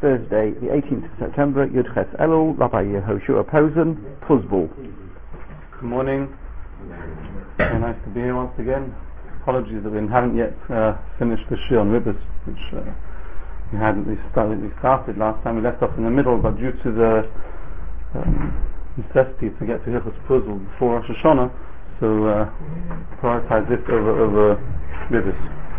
Thursday, the 18th of September, Yud Ches Elul, Rabbi Yehoshua Posen, Puzzball. Good morning. Very nice to be here once again. Apologies that we haven't yet finished the Shir on Ribbis, which we started last time. We left off in the middle, but due to the necessity to get to Hilchos Puzzle before Rosh Hashanah, so prioritize this over Ribbis.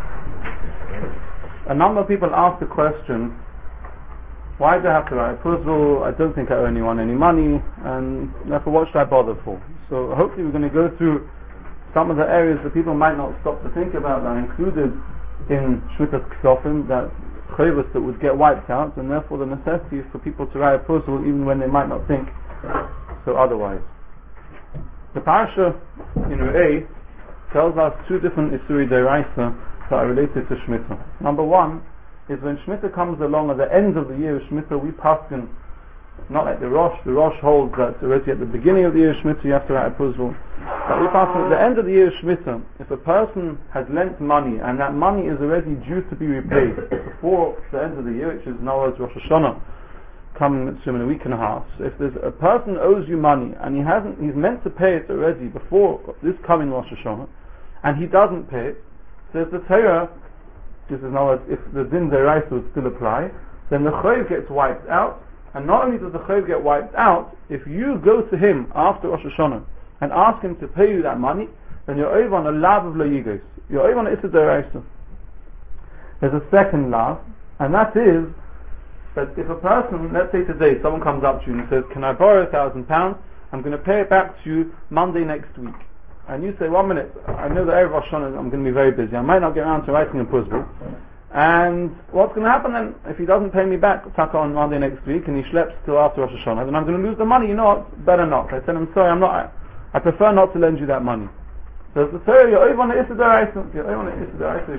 A number of people ask the question, why do I have to write a puzzle? I don't think I owe anyone any money, and therefore what should I bother for? So hopefully we're going to go through some of the areas that people might not stop to think about that are included in Shmitas Ksofim, that chayvus that would get wiped out, and therefore the necessity for people to write a puzzle even when they might not think so otherwise. The parasha in Re'eh tells us two different Isuri Deraisa that are related to Shemitah. Number one is when Shemitah comes along at the end of the year of Shemitah, we paskin, not like the Rosh holds that already at the beginning of the year of Shemitah you have to write a puzzle, but we paskin at the end of the year of Shemitah, if a person has lent money and that money is already due to be repaid before the end of the year, which is now Rosh Hashanah coming in a week and a half. So if there's a person owes you money and he's meant to pay it already before this coming Rosh Hashanah, and he doesn't pay it, says the Torah, this is now if the din deraisa would still apply, then the chayv gets wiped out. And not only does the chayv get wiped out, if you go to him after Rosh Hashanah and ask him to pay you that money, then you're over on a lav of loyigos. You're over on a issa deraisa. There's a second lav, and that is that if a person, let's say today, someone comes up to you and says, "Can I borrow £1,000? I'm going to pay it back to you Monday next week." And you say, 1 minute, I know that Erev Rosh Hashanah I'm going to be very busy, I might not get around to writing a puzzle, and what's going to happen then if he doesn't pay me back on Monday next week and he schleps till after Rosh Hashanah, then I'm going to lose the money. You know what, better not. I said, I'm sorry, I prefer not to lend you that money. So the Torah, you're over on the Issa D'Oraisa, you're over on the Issa D'Oraisa,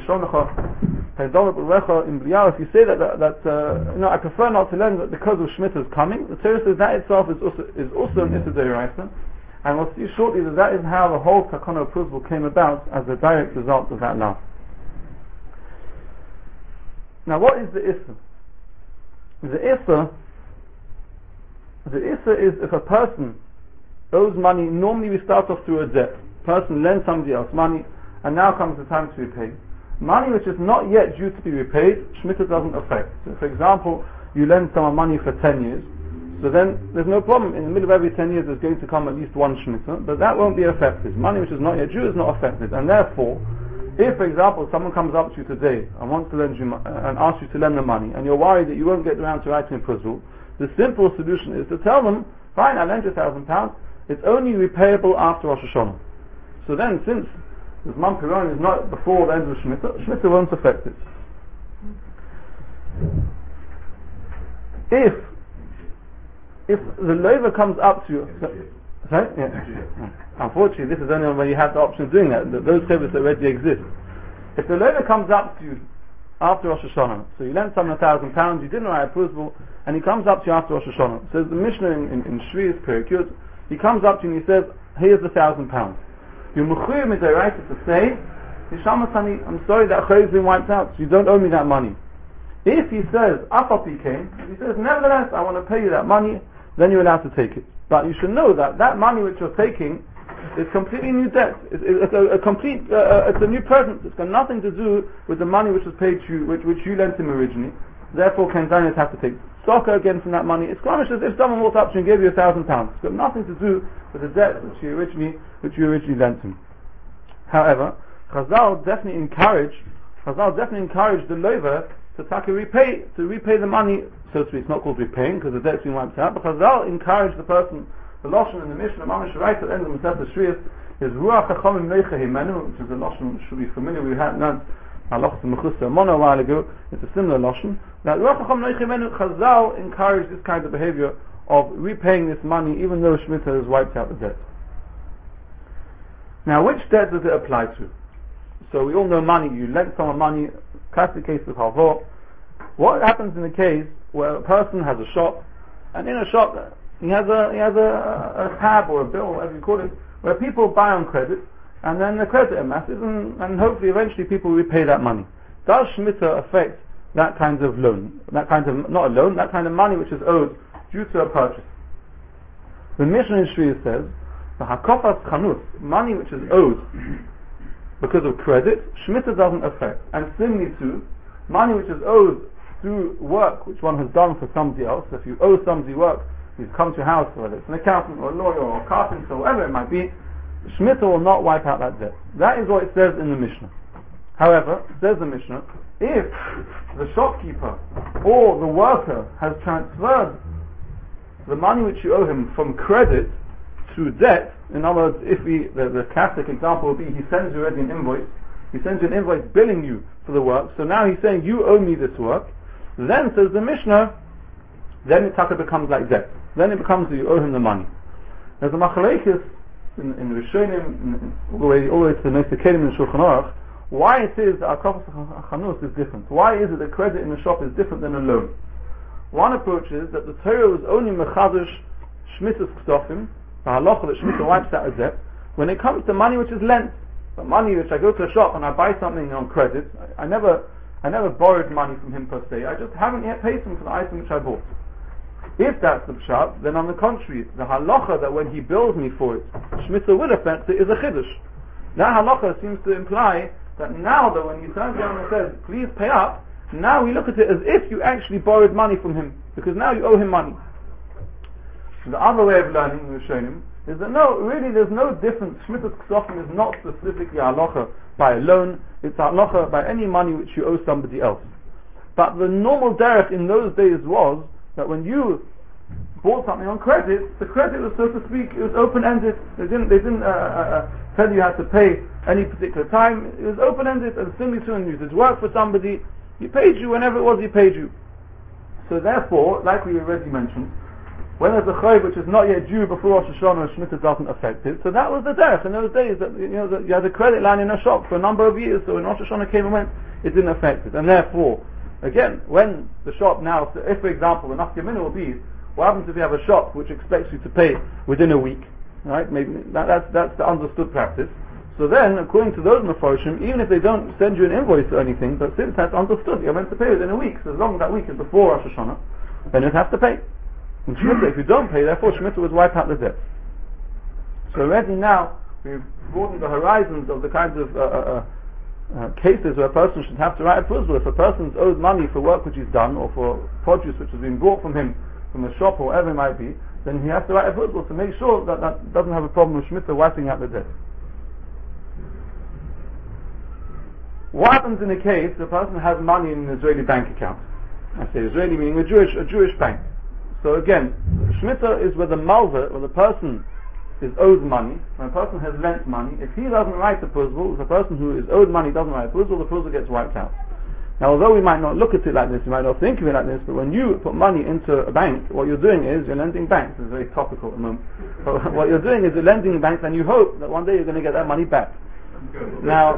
if you say that I prefer not to lend because of Shemitah is coming, the Torah says that itself is also an Issa D'Oraisa. And we'll see shortly that is how the whole Takana Puzzle came about as a direct result of that law. Now what is the Issa? The Issa is if a person owes money, normally we start off through a debt. Person lends somebody else money, and now comes the time to repay. Money which is not yet due to be repaid, Shemitah doesn't affect. So for example, you lend someone money for 10 years, so then there's no problem. In the middle of every 10 years there's going to come at least one Shemitah, but that won't be affected. Money which is not yet due is not affected. And therefore, if for example someone comes up to you today and wants to lend you and asks you to lend them money, and you're worried that you won't get around to writing a puzzle, the simple solution is to tell them, fine, I lend you £1,000, it's only repayable after Rosh Hashanah. So then, since the Zman Piron is not before the end of Shemitah won't affect it. If the lover comes up to you, sorry? Yeah. Unfortunately, this is only when you have the option of doing that. Those services already exist. If the lover comes up to you after Rosh Hashanah, so you lent someone £1,000, you didn't write a puzzle, and he comes up to you after Rosh Hashanah. So the Mishnah in Shvi'is Perikut, he comes up to you and he says, "Here's the £1,000. You're mechuyev mid'oraisa to say, I'm sorry that chayv's been wiped out, so you don't owe me that money." If he says, if he says, nevertheless, I want to pay you that money, then you're allowed to take it. But you should know that money which you're taking is completely new debt. It's a new present. It's got nothing to do with the money which was paid to you, which you lent him originally. Therefore, Kanzanias have to take soccer again from that money. It's quite as if someone walked up to you and gave you £1,000. It's got nothing to do with the debt which you originally lent him. However, Chazal definitely encourage the lover to repay the money, so to speak. It's not called repaying because the debt's been wiped out, but Chazal encourage the person. The Lashon in the Mishnah, Mamash right at the end of the Masechet Shvi'is, is Ruach HaChamim Neicha Himenu, which is a Lashon should be familiar. We had learned Halachas Mechusa a while ago. It's a similar Lashon. That Ruach HaChamim Neicha Himenu, Chazal encourage this kind of behavior of repaying this money even though Shemitah has wiped out the debt. Now, which debt does it apply to? So we all know money. You lent someone money. Classic case of Havor. What happens in the case where a person has a shop, and in a shop he has a tab or a bill, whatever you call it, where people buy on credit, and then the credit amasses, and hopefully eventually people repay that money. Does Shemitah affect that kind of loan, that kind of, not a loan, that kind of money which is owed due to a purchase. The Mishnah in Shvius says, the hakofas chanus, money which is owed because of credit, Shemitah doesn't affect. And similarly too, money which is owed through work which one has done for somebody else. If you owe somebody work, he's come to your house, whether it's an accountant or a lawyer or a carpenter, whatever it might be, Shemitah will not wipe out that debt. That is what it says in the Mishnah. However, says the Mishnah, if the shopkeeper or the worker has transferred the money which you owe him from credit to debt, in other words, if the classic example would be he sends you already an invoice, he sends you an invoice billing you for the work, so now he's saying you owe me this work, then says the Mishnah, then it becomes like debt. Then it becomes that you owe him the money. There's a machlekes in Rishonim, all the way to the Moshe Kelim in Shulchan Aruch, why it is that Hakofas Chanus is different. Why is it that credit in the shop is different than a loan? One approach is that the Torah was only mechadesh shmitas ksofim, the halacha that shmita wipes out a debt, when it comes to money which is lent. The money which I go to a shop and I buy something on credit, I never borrowed money from him per se, I just haven't yet paid him for the item which I bought. If that's the pshat, then on the contrary, the halacha that when he bills me for it, shmita will affect it is a chiddush. That halacha seems to imply that now that when he turns around and says, please pay up, now we look at it as if you actually borrowed money from him, because now you owe him money. The other way of learning in Rishonim is that no, really there's no difference. Shmitas Ksofim is not specifically halacha by a loan, it's halacha by any money which you owe somebody else. But the normal derech in those days was that when you bought something on credit, the credit was, so to speak, it was open-ended. They didn't tell you how to pay any particular time. It was open-ended, and similarly to when you did work for somebody, he paid you whenever it was he paid you. So therefore, like we already mentioned, when there's a chayv which is not yet due before Rosh Hashanah, Shemitah doesn't affect it. So that was the derech in those days, that that you had a credit line in a shop for a number of years, so when Rosh Hashanah came and went, it didn't affect it. And therefore, again, when the shop now, so if for example, the nafka mina will be, what happens if you have a shop which expects you to pay within a week, right? Maybe that's the understood practice. So then, according to those Mefarshim, even if they don't send you an invoice or anything, but since that's understood, you're meant to pay within a week, so as long as that week is before Rosh Hashanah, then you have to pay. And Shemitah, if you don't pay, therefore Shemitah would wipe out the debt. So already now, we've broadened the horizons of the kinds of cases where a person should have to write a pruzbul. If a person's owed money for work which he's done, or for produce which has been brought from him, from a shop or whatever it might be, then he has to write a pruzbul to make sure that that doesn't have a problem with Shemitah wiping out the debt. What happens in a case the person has money in an Israeli bank account? I say Israeli meaning a Jewish bank. So again, Shemitah is where the malva, where the person is owed money, when a person has lent money, if he doesn't write the pruzbul, if a person who is owed money doesn't write the pruzbul gets wiped out. Now although we might not look at it like this, we might not think of it like this, but when you put money into a bank, what you're doing is you're lending banks. It's very topical at the moment. But what you're doing is you're lending banks and you hope that one day you're going to get that money back. Now,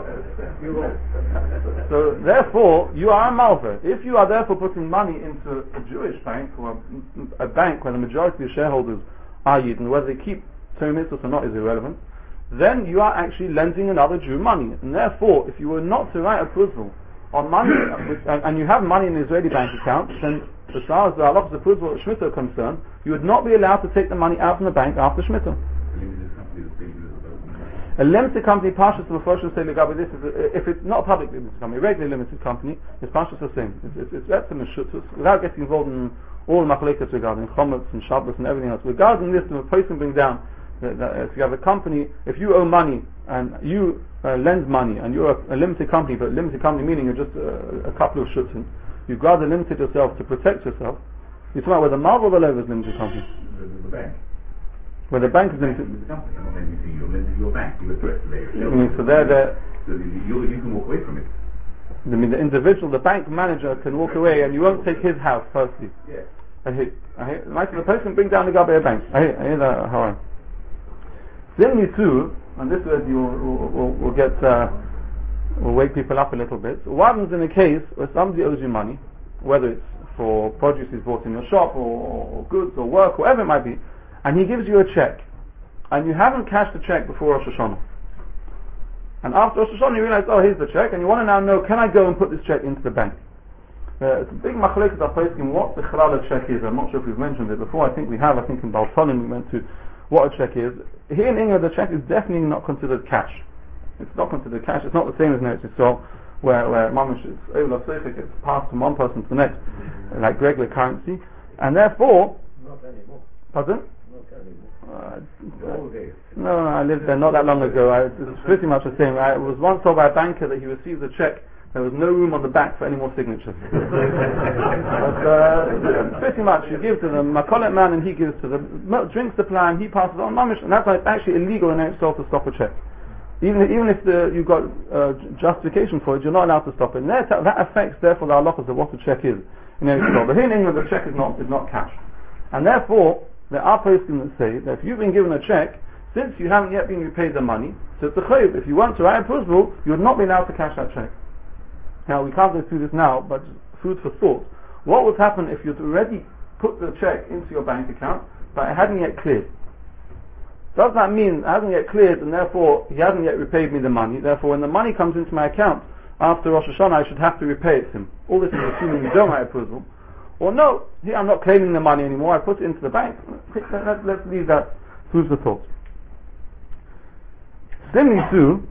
so therefore, you are a malva. If you are therefore putting money into a Jewish bank, or a bank where the majority of shareholders are Yidden, whether they keep Torah mitzvahs or not is irrelevant, then you are actually lending another Jew money. And therefore, if you were not to write a pruzbul on money, and you have money in an Israeli bank account, then as far as the halachas of pruzbul Shemitah are concerned, you would not be allowed to take the money out from the bank after Shemitah. A limited company, Pashas of Mephoshim say Legabi, this is if it's not a public limited company, a regular limited company, it's Pashas the same. It's Etzem and Shutus, without getting involved in all the machlekes regarding Chometz and Shabbos and everything else. Regarding this, the person brings down that if you have a company, if you owe money and you lend money and you're a limited company, but limited company meaning you're just a couple of shutzim, you'd rather limited yourself to protect yourself. You're talking about where the marvel of the level is limited company. The bank. Where the bank is limited. The company, I'm not lending to you, I'm lending to your bank. You address there. So you can walk away from it. I mean, the individual, the bank manager can walk away and you won't take his house firstly. Yes. I hear the person bring down the Gabi bank. I hear that, how Similarly too, and this way will get, will wake people up a little bit. What happens in a case where somebody owes you money, whether it's for produce he's bought in your shop, or goods, or work, whatever it might be, and he gives you a check, and you haven't cashed the check before Rosh Hashanah. And after Rosh Hashanah you realize, oh, here's the check, and you want to now know, can I go and put this check into the bank? It's a big machlekes in what the chalala check is. I'm not sure if we've mentioned it before. I think we have. I think in Baltonin we went to what a check is. Here in England, the check is definitely not considered cash. It's not considered cash. It's not the same as Eretz Yisrael, where mamash is able to gets passed from one person to the next, like regular currency, and therefore. Not anymore. Pardon? Not anymore. No, I lived there not that long ago. It's pretty much the same. I was once told by a banker that he received a check. There was no room on the back for any more signatures. But pretty much, you give to them, Makolet man, and he gives to the drink supply, and he passes on mamish, and that's why it's actually illegal in Eretz Yisrael to stop a check. Even if you've got justification for it, you're not allowed to stop it. And that affects, therefore, the halachas of what a check is in Eretz Yisrael. But here in England, the check is not cash, and therefore there are posting that say that if you've been given a check, since you haven't yet been repaid the money, so it's a chayv. If you want to write a prusbul, you would not be allowed to cash that check. Now we can't go through this now, but food for thought. What would happen if you'd already put the check into your bank account, but it hadn't yet cleared? Does that mean it hasn't yet cleared, and therefore he hasn't yet repaid me the money? Therefore, when the money comes into my account after Rosh Hashanah, I should have to repay it to him. All this is assuming you don't write a prusbul. Or no, here I'm not claiming the money anymore. I put it into the bank. Let's leave that food for thought. Similarly too,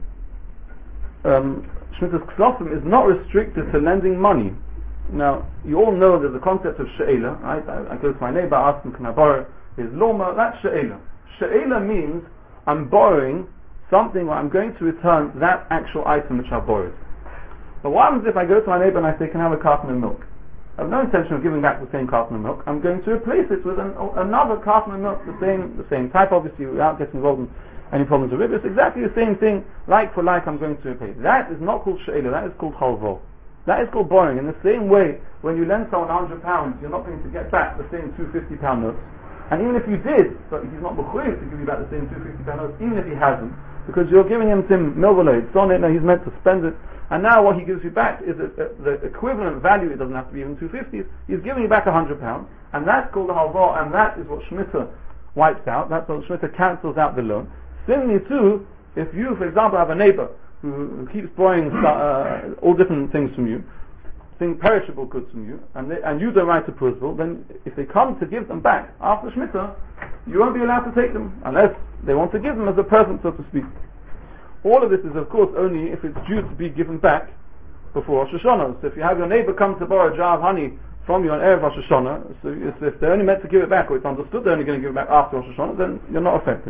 Shmitas Ksofim is not restricted to lending money. Now, you all know there's a concept of she'ela, right? I go to my neighbor, ask him, can I borrow his loma? That's she'ela. She'ela means I'm borrowing something, or I'm going to return that actual item which I borrowed. But what happens if I go to my neighbor and I say, can I have a carton of milk? I have no intention of giving back the same carton of milk. I'm going to replace it with another carton of milk, the same type, obviously, without getting involved in any problems with it. It's exactly the same thing, like for like, I'm going to repay. That is not called she'ela, that is called halvo. That is called borrowing. In the same way, when you lend someone £100, you're not going to get back the same two £50 notes. And even if you did, so he's not b'chuyev to give you back the same two £50 notes, even if he hasn't, because you're giving him Tim Milvalade, it's on it, no, he's meant to spend it, and now what he gives you back is the equivalent value. It doesn't have to be even 250s. He's giving you back £100, and that's called the halva, and that is what Shemitah wipes out. That's what Shemitah cancels out the loan. Similarly too, if you, for example, have a neighbor who keeps borrowing all different things from you, perishable goods from you, and you don't write a prusbul, then if they come to give them back after Shemitah, you won't be allowed to take them unless they want to give them as a present, so to speak. All of this is, of course, only if it's due to be given back before Rosh Hashanah. So if you have your neighbor come to borrow a jar of honey from you on Erev Rosh Hashanah, so if they're only meant to give it back, or it's understood they're only going to give it back after Rosh Hashanah, then you're not affected.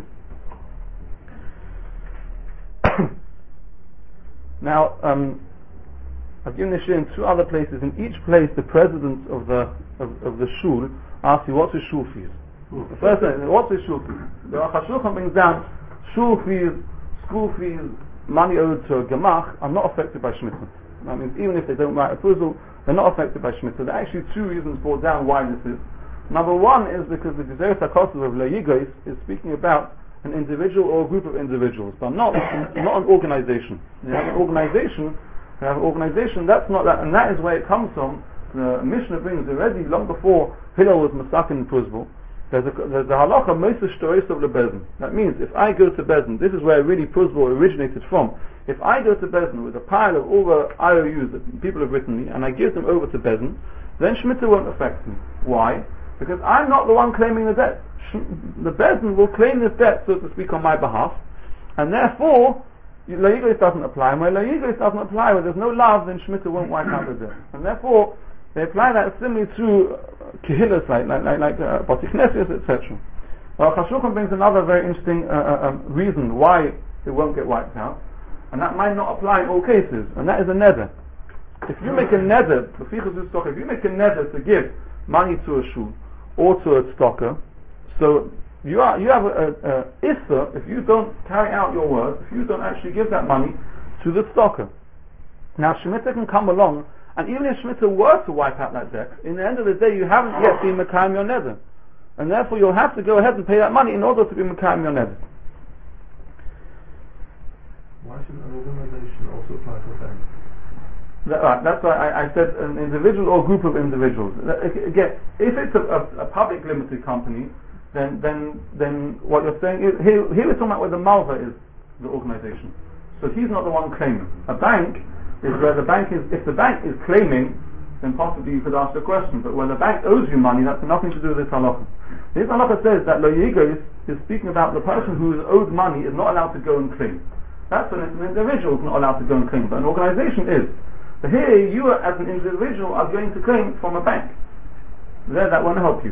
Now, I've given this year in two other places. In each place, the president of the shul asks you, what's his shul fees? The first thing, what's his shul fees? The Aruch HaShulchan brings down shul fees, school fees, money owed to a gemach are not affected by Shemitah. That means even if they don't write a prusbul, they're not affected by Shemitah. There are actually two reasons brought down why this is. Number one is because the Gezeres HaKosov of Le'yigos is speaking about an individual or a group of individuals, but not an organization. You have an organization, that's not that, and that is where it comes from. The Mishnah brings already long before Hillel was Masakin Prusbul. There's a halacha Moshe Shtoris of Lebezin. That means if I go to Bezin, this is where really Prusbul originated from. If I go to Bezin with a pile of all the IOUs that people have written me, and I give them over to Bezin, then Shemitah won't affect me. Why? Because I'm not the one claiming the debt. The Bezin will claim this debt, so to speak, on my behalf, and therefore Le'yigos doesn't apply. And when Le'yigos doesn't apply, when there's no love, then Shemitah won't wipe out the debt. And therefore, they apply that similarly to Kehillas, like Bati Knesset, etc. Aruch HaShulchan brings another very interesting reason why it won't get wiped out, and that might not apply in all cases, and that is a neder. If you make a neder, if you make a neder to give money to a shul or to a stocker, so you have a issa if you don't carry out your word, if you don't actually give that money to the stocker. Now Shemitah can come along, and even if Shemitah were to wipe out that debt, in the end of the day you haven't yet been Mekayim your neder, and therefore you'll have to go ahead and pay that money in order to be Mekayim your neder. Why shouldn't an organization also apply for a bank? That's why I said an individual or group of individuals. Again, if it's a public limited company, then what you're saying is, here we're talking about where the malva is the organization. So he's not the one claiming. A bank is where the bank is, if the bank is claiming, then possibly you could ask a question. But when the bank owes you money, that's nothing to do with this halacha. This halacha says that lo yigos is speaking about the person who is owed money is not allowed to go and claim. That's when an individual is not allowed to go and claim, but an organization is. So here, you as an individual are going to claim from a bank. There, that won't help you.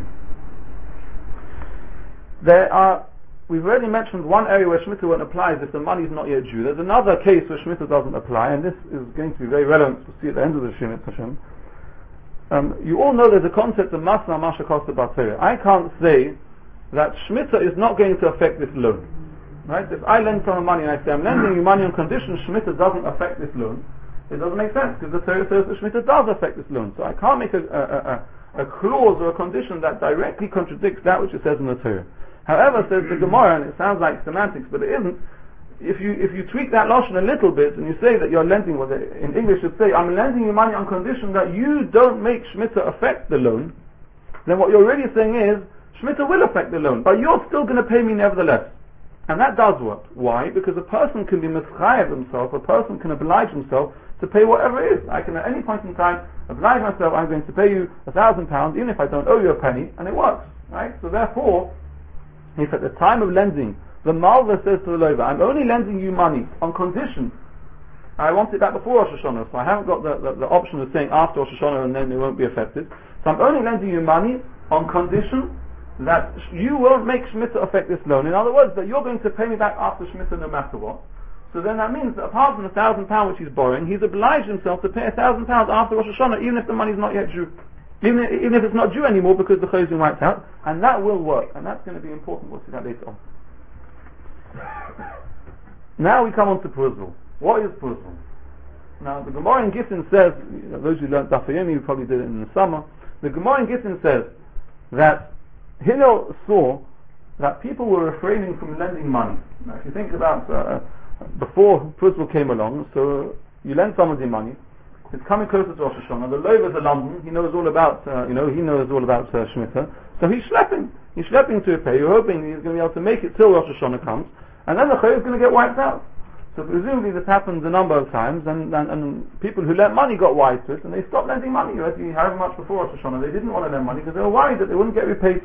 We've already mentioned one area where Shemitah won't apply is if the money is not yet due. There's another case where Shemitah doesn't apply, and this is going to be very relevant to see at the end of the Shemitah Hashem. You all know there's a concept of Masna Masha Kosta Batera. I can't say that Shemitah is not going to affect this loan. Right? If I lend someone money and I say I'm lending you money on condition Shemitah doesn't affect this loan, it doesn't make sense because the Torah says that Shemitah does affect this loan. So I can't make a clause or a condition that directly contradicts that which it says in the Torah. However, says the Gemara, and it sounds like semantics, but it isn't. If you tweak that lashon a little bit and you say that you're lending, well, in English you'd say, I'm lending you money on condition that you don't make Shemitah affect the loan, then what you're really saying is, Shemitah will affect the loan, but you're still going to pay me nevertheless. And that does work. Why? Because a person can be mischayev himself, a person can oblige himself to pay whatever it is. I can at any point in time oblige myself, I'm going to pay you £1,000 even if I don't owe you a penny, and it works. Right? So therefore, if at the time of lending, the Malva says to the lover, I'm only lending you money on condition, I want it back before Rosh Hashanah, so I haven't got the option of saying after Rosh Hashanah and then it won't be affected. So I'm only lending you money on condition that you won't make Shemitah affect this loan. In other words, that you're going to pay me back after Shemitah no matter what. So then that means that apart from the £1,000 which he's borrowing, he's obliged himself to pay £1,000 after Rosh Hashanah, even if the money's not yet due. Even if it's not due anymore because the chayes been wiped out. And that will work. And that's going to be important. We'll see that later on. Now we come on to Puzl. What is Puzl? Now the Gemara in Gittin says, those who learned Daf Yomi, you probably did it in the summer, the Gemara in Gittin says that Hillel saw that people were refraining from lending money. Now if you think about before Puzl came along, so you lend somebody money, it's coming closer to Rosh Hashanah, the Lover's in London, he knows all about Shemitah, so he's schlepping to a pay, you're hoping he's going to be able to make it till Rosh Hashanah comes, and then the chayyim is going to get wiped out. So presumably this happens a number of times, and people who lent money got wise to it, and they stopped lending money, however much before Rosh Hashanah. They didn't want to lend money because they were worried that they wouldn't get repaid.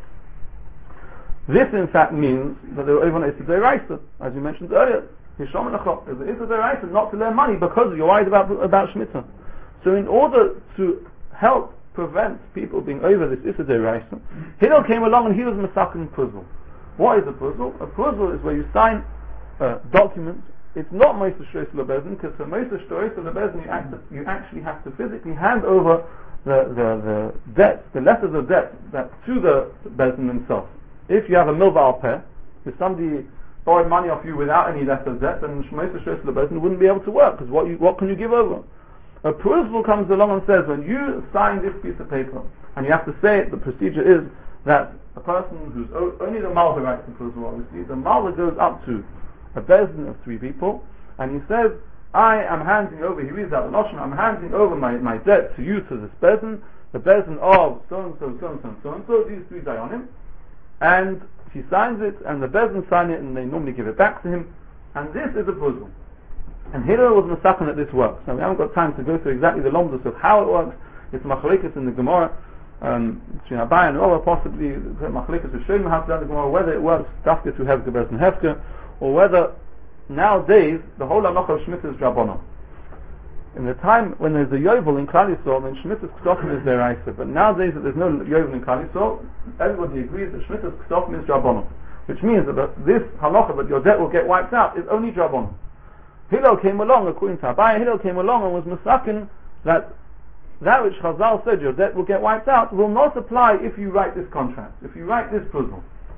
This in fact means that they were over on Issa D'Oraisa, as you mentioned earlier. Hisham and Achok, there's Issa D'Oraisa not to lend money because you're worried about Shemitah. So in order to help prevent people being over this Issa D'Oraisa, Hillel came along and he was Masakin Puzl. What is a Puzl? A Puzl is where you sign a document. It's not Moshe Shreis Lebezin, because for Moshe Shreis Lebezin you actually have to physically hand over the debt, the letters of debt to the Bezin themselves. If you have a milva al peh, if somebody borrowed money off you without any letter of debt, then Moshe Shreis Lebezin wouldn't be able to work, because what can you give over? A Puzl comes along and says, when you sign this piece of paper, and you have to say it, the procedure is that a person who's only the Malva writes the Puzl, obviously, the Malva goes up to a bezin of 3 people, and he says, I am handing over, he reads out the notion, I'm handing over my debt to you, to this bezin, the bezin of so-and-so, so-and-so, so-and-so, these 3 dayanim, and he signs it, and the bezin sign it, and they normally give it back to him, and this is a Puzl. And Hillel was Masakan that this works. Now we haven't got time to go through exactly the lomdus of how it works. It's machlekes in the Gemara, between Abai and Rava, possibly machlekes with Shlomo how to learn the Gemara, whether it works dafka to Hefker bezin Hefker, or whether nowadays the whole halacha of Shemitah is Rabbanon. In the time when there's a Yovel in Klal Yisrael, then Shemitah's Ksofim is Deraisa. But nowadays that there's no Yovel in Klal Yisrael, everybody agrees that Shemitah's Ksofim is Rabbanon. Which means that this halacha that your debt will get wiped out is only Rabbanon. Hillel came along, according to Abai, Hillel came along and was Masakin that which Chazal said your debt will get wiped out will not apply if you write this contract, if you write this Puzl.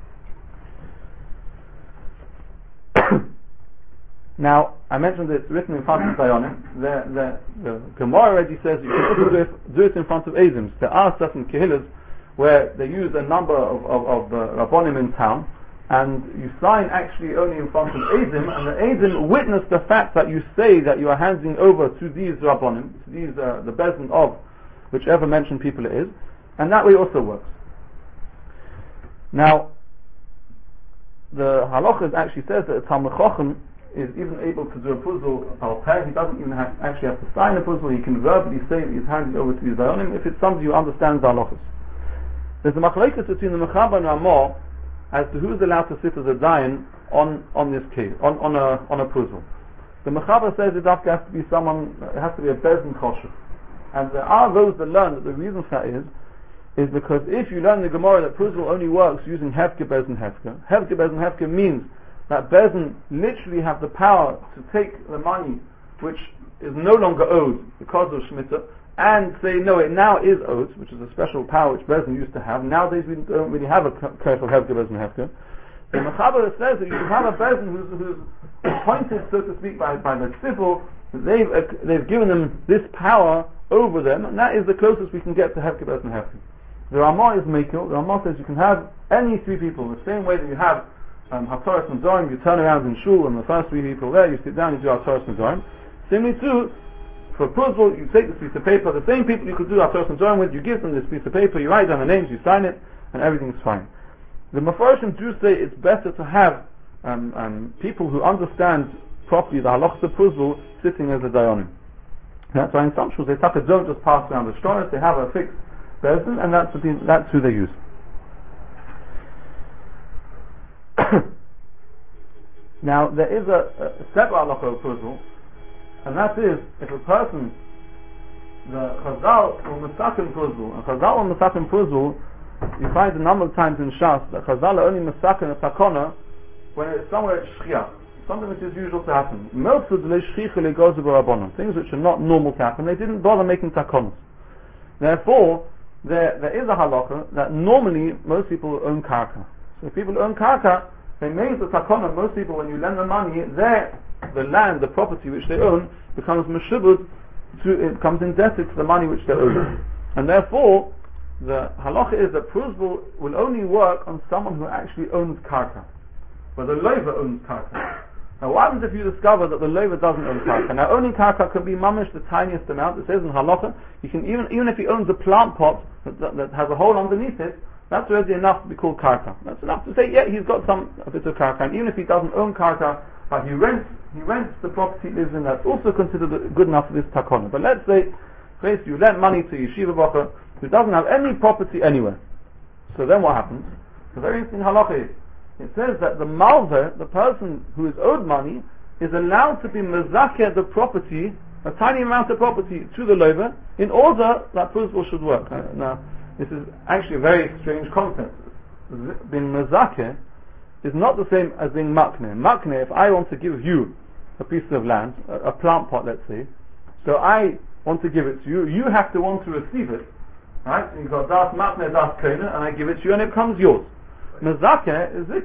Now, I mentioned it's written in front of Dayanim. The Gemara already says you can also do it in front of Azims. There are certain Kehillas where they use a number of Rabbonim in town, and you sign actually only in front of Azim, and the Azim witness the fact that you say that you are handing over to these Rabbonim, to these the Bezin of whichever mentioned people it is, and that way also works. Now, the Halachas actually says that a Talmud Chacham is even able to do a puzzle al peh, he doesn't even actually have to sign a puzzle, he can verbally say that he's handing over to his dayanim if it's somebody who understands the halachas. There's a machlokes between the Mechaber and Ramah as to who's allowed to sit as a dayan on this case, on a puzzle. The Mechaber says it has to be someone, it has to be a bezin choshev. And there are those that learn that the reason for that is because if you learn the Gemara that puzzle only works using hefke bezin hefke means that bezin literally have the power to take the money which is no longer owed because of Shemitah and say no, it now is owed, which is a special power which bezin used to have. Nowadays we don't really have a curse of hefke bezin hefke. The Mechaber says that you should have a bezin who's appointed, so to speak, by the civil. They've given them this power over them, and that is the closest we can get to hefke bezin hefke. The Ramah is Mekil. The Ramah says you can have any three people the same way that you have Haftarah Nazarim, you turn around in shul and the first three people there, you sit down, you do Haftarah Nazarim. Similarly too, for puzzle, you take this piece of paper, the same people you could do Haftarah Nazarim with, you give them this piece of paper, you write down the names, you sign it, and everything's fine. The Mefarshim do say it's better to have people who understand properly the halachas of puzzle sitting as a dayanim. That's why in some shuls they don't just pass around the shtoros, they have a fixed person, and that's who they use. Now there is a separate halacha of puzzle, and that is if a person, the Chazal will mesaken puzzle, and Chazal will mesaken puzzle, you find a number of times in Shas that Chazal are only mesaken a takona when it's somewhere at shchiyah, something which is usual to happen. Things which are not normal to happen, they didn't bother making takonos. Therefore, there is a halacha that normally most people own karka. So if people own karka, they make the takona. Most people, when you lend them money, the land, the property which they own, becomes meshubud, it becomes indebted to the money which they own. And therefore, the halacha is that pruzbul will only work on someone who actually owns karka, but the loiva owns karka. Now what happens if you discover that the loiva doesn't own karka? Now owning karka can be mamish the tiniest amount. It says in halacha, you can even if he owns a plant pot that has a hole underneath it, that's already enough to be called karka. That's enough to say, yeah, he's got a bit of karka. And even if he doesn't own karka, but he rents the property he lives in, that's also considered good enough for this takona. But let's say, you lend money to yeshiva bacher who doesn't have any property anywhere. So then what happens? The very interesting halacha is, it says that the malveh, the person who is owed money, is allowed to be mezakeh the property, a tiny amount of property, to the loiva, in order that principle should work. Now, this is actually a very strange concept. Being mezakeh is not the same as being makneh. Makneh, if I want to give you a piece of land, a plant pot, let's say, so I want to give it to you, you have to want to receive it, right? You've got das makneh, das kone, and I give it to you, and it becomes yours. Mezakeh is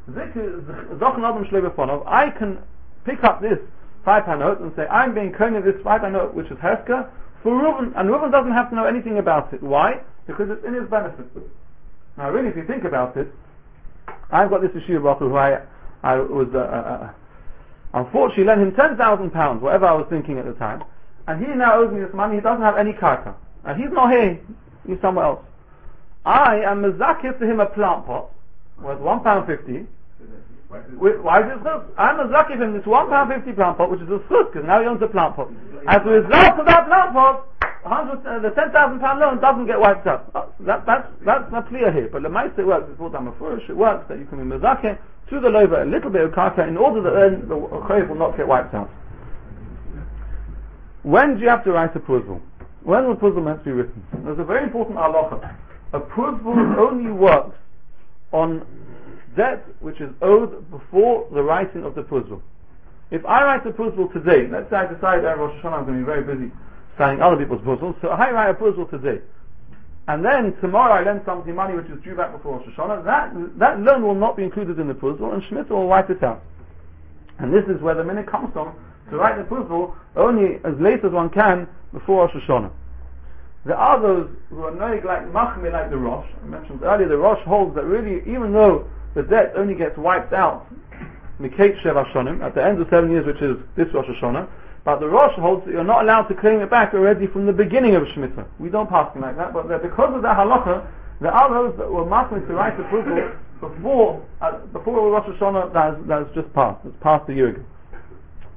I can pick up this 5 pound note and say, I'm being kone this 5 pound note, which is hefka, for Reuven, and Reuven doesn't have to know anything about it. Why? Because it's in his benefit. Now really, if you think about it, I've got this yeshiva bacher who I was unfortunately lent him £10,000, whatever I was thinking at the time, and he now owes me this money. He doesn't have any karka, and he's not here, he's somewhere else. I am mezakeh to him a plant pot worth £1.50. Why is it chut? I'm mezakeh him this £1.50 plant pot, which is a chut, because now he owns a plant pot. As a result of that plant pot, the £10,000 loan doesn't get wiped out. That's not clear here, but the Maisa works. It's called Amafurish. It works that you can be mezakeh to the loiva a little bit of karka in order that then the chayiv will not get wiped out. When do you have to write a pruzbul? When will pruzbul meant to be written? There's a very important halacha. A pruzbul only works on debt which is owed before the writing of the pruzbul. If I write a pruzbul today, let's say I decide at Rosh Hashanah I'm going to be very busy signing other people's pruzbuls, so I write a pruzbul today, and then tomorrow I lend somebody money which is due back before Rosh Hashanah, that loan will not be included in the pruzbul, and Shemitah will wipe it out. And this is where the minute comes from, to write the pruzbul only as late as one can before Rosh Hashanah. There are those who are noig like machmir, like the Rosh. I mentioned earlier, the Rosh holds that really, even though the debt only gets wiped out Mikate Sheva Shonim, at the end of 7 years, which is this Rosh Hashanah, but the Rosh holds that you're not allowed to claim it back already from the beginning of Shemitah. We don't pass like that, but because of that halacha, there are those that were machmir to write the pruzbul before Rosh Hashanah that has just passed. It's passed a year ago.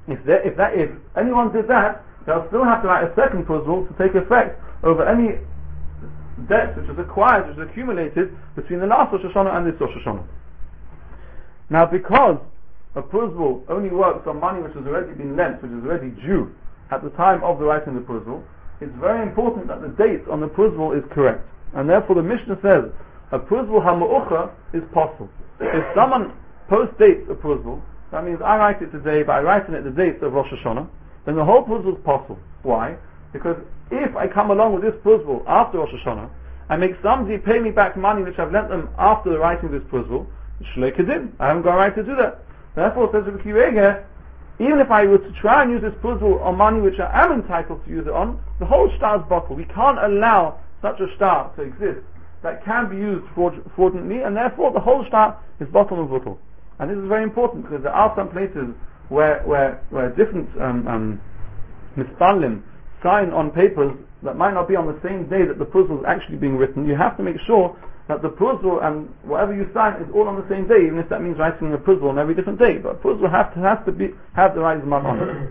If anyone did that, they'll still have to write a second prusbul to take effect over any debt which is acquired, which is accumulated between the last Rosh Hashanah and this Rosh Hashanah. Now, because a prusbul only works on money which has already been lent, which is already due at the time of the writing of the prusbul, it's very important that the date on the prusbul is correct. And therefore the Mishnah says, a prusbul ha-mu'ucha is possible. If someone post-dates a prusbul, that means I write it today, but I write it at the date of Rosh Hashanah, then the whole prusbul is possible. Why? Because if I come along with this prusbul after Rosh Hashanah, I make somebody pay me back money which I've lent them after the writing of this prusbul, shlei kedin, I haven't got a right to do that. Therefore, says Rabbi Kiva, even if I were to try and use this prusbul on money which I am entitled to use it on, the whole shtar is bottled. We can't allow such a shtar to exist that can be used fraudulently, and therefore the whole shtar is bottled and vuttal. And this is very important because there are some places where different mispalim sign on papers that might not be on the same day that the prusbul is actually being written. You have to make sure that the prusbul and whatever you sign is all on the same day, even if that means writing a prusbul on every different day. But a prusbul has to have the right zman on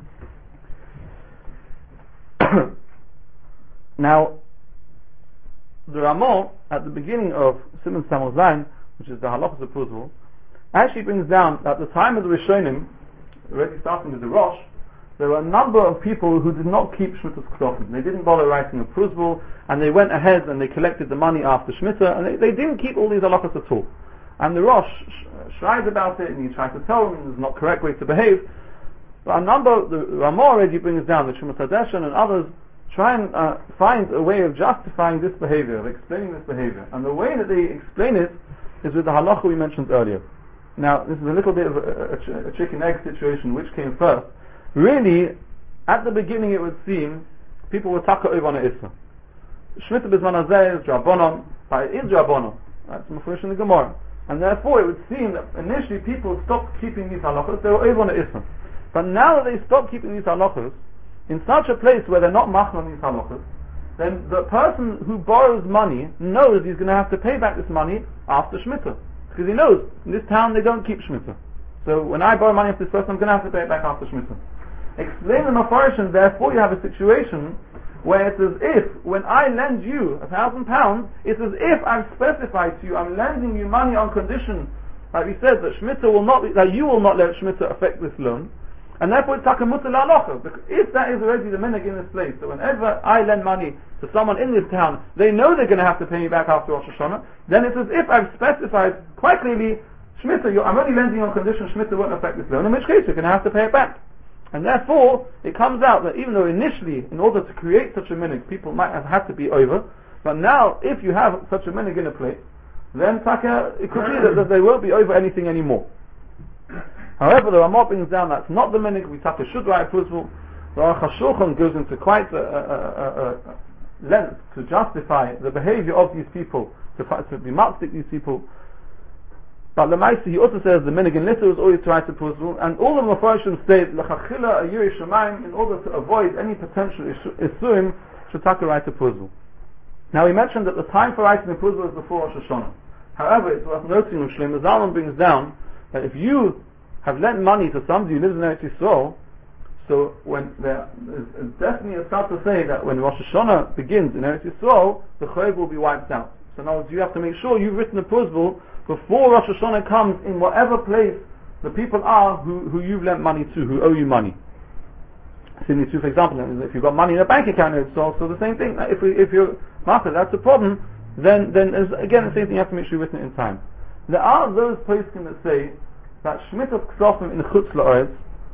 it. Now, the Ramah at the beginning of Siman Samol Zayin, which is the halachas of prusbul, actually brings down that at the time of the Rishonim, already starting with the Rosh, there were a number of people who did not keep Shmitas Ksofim. They didn't bother writing a prusbul, and they went ahead and they collected the money after Shemitah, and they didn't keep all these halachas at all. And the Rosh shrives about it, and he tries to tell them this is not the correct way to behave. But the Ramah already brings down, the Shemus HaDeshen and others try and find a way of justifying this behavior, of explaining this behavior. And the way that they explain it is with the halacha we mentioned earlier. Now, this is a little bit of a chicken egg situation, which came first. Really, at the beginning it would seem, people were taka over on a issa. Shmita b'zman hazeh is drabonon, but it is drabonon. That's mafresh in the Gemara. And therefore it would seem that initially people stopped keeping these halachas, they were over on a issa. But now that they stopped keeping these halachas, in such a place where they're not machna on these halachas, then the person who borrows money knows he's going to have to pay back this money after Shemitah. Because he knows, in this town they don't keep Shemitah. So when I borrow money from this person, I'm going to have to pay it back after Shemitah. Explain the Mepharshim, therefore you have a situation where it's as if, when I lend you £1,000, it's as if I've specified to you, I'm lending you money on condition, like we said, that Shemitah will not be, that you will not let Shemitah affect this loan. And therefore it's takamut al-alocha. Because if that is already the minhag in this place, so whenever I lend money to someone in this town, they know they're going to have to pay me back after Rosh Hashanah, then it's as if I've specified quite clearly, Shemitah, I'm only lending you on condition Shemitah won't affect this loan, in which case you're going to have to pay it back. And therefore, it comes out that even though initially, in order to create such a minhag, people might have had to be over, but now, if you have such a minhag in a place, then it could be that they won't be over anything anymore. However, the Ramah brings down that's not the minhag. We should write a prusbul. The Aruch HaShulchan goes into quite a length to justify the behavior of these people, to be matzik these people. But Lamaisi, he also says the minhag in Little is always to write a prusbul, and all the Mepharshim say l'chachila a yirei shamayim, in order to avoid any potential isurim, should write a prusbul. Now we mentioned that the time for writing a prusbul is before Rosh Hashanah. However, it's worth noting that Shlomo Zalman brings down that if you have lent money to somebody who lives in Eretz Yisrael, so when there is definitely a start to say that when Rosh Hashanah begins in Eretz Yisrael, the chayv will be wiped out. So now you have to make sure you've written a prusbul before Rosh Hashanah comes in whatever place the people are who you've lent money to, who owe you money. Similarly to, for example, if you've got money in a bank account in Eretz Yisrael, so the same thing. If you're master, that's a problem. Then again the same thing. You have to make sure you've written it in time. There are those poskim that say that Shmitas Ksofim in Chutz La'aretz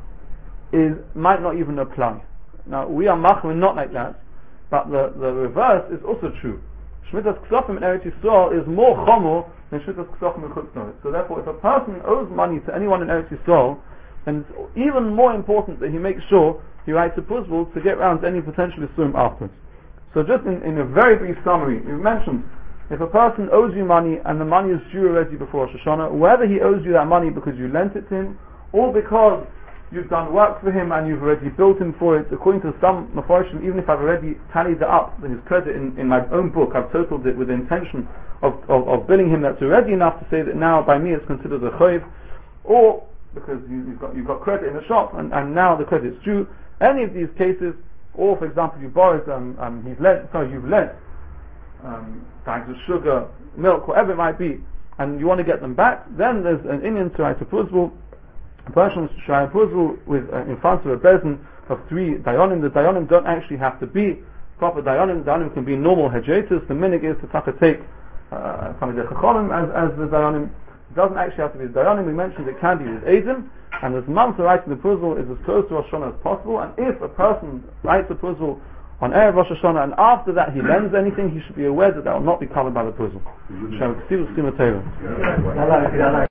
might not even apply. Now we are machmir not like that, but the reverse is also true. Shmitas Ksofim in Eretz Yisrael is more chomer than Shmitas Ksofim in Chutz La'aretz. So therefore, if a person owes money to anyone in Eretz Yisrael, then it's even more important that he makes sure he writes a prusbul to get round to any potential isurim afterwards. So just in a very brief summary, we've mentioned, if a person owes you money and the money is due already before Rosh Hashanah, whether he owes you that money because you lent it to him, or because you've done work for him and you've already built him for it, according to some Mepharshim, even if I've already tallied it up, his credit in my own book, I've totaled it with the intention of billing him, that's already enough to say that now by me it's considered a chayv, or because you've got credit in the shop, and now the credit's due. Any of these cases, or for example, you borrowed, you've lent bags of sugar, milk, whatever it might be, and you want to get them back, then there's an Indian Shirayat Puzvul, a person Shirayat Puzvul with in front of a bezin of 3 dayanim. The dayanim don't actually have to be proper dayanim. Dayanim can be normal hajjatas. The minig is to take Talmidei Chachamim as the dayanim. It doesn't actually have to be the dayanim. We mentioned it can be with Eidim, and this month writing the Puzvul is as close to Rosh Hashanah as possible. And if a person writes the Puzvul on Erev Rosh Hashanah, and after that he lends anything, he should be aware that will not be covered by the Puzvul.